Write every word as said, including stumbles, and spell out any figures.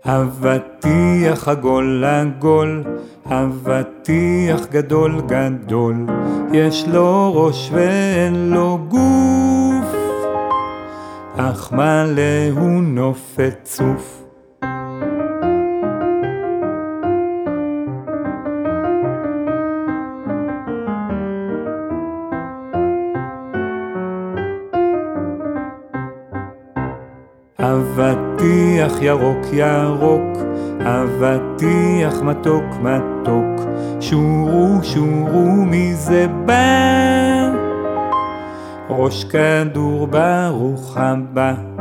אבטיח עגול עגול, אבטיח גדול גדול, יש לו ראש ואין לו גוף, אך מלא הוא נופת צוף. אבטיח ירוק ירוק, אבטיח מתוק מתוק, שורו שורו מי זה בא, ראש כדור ברוך הבא.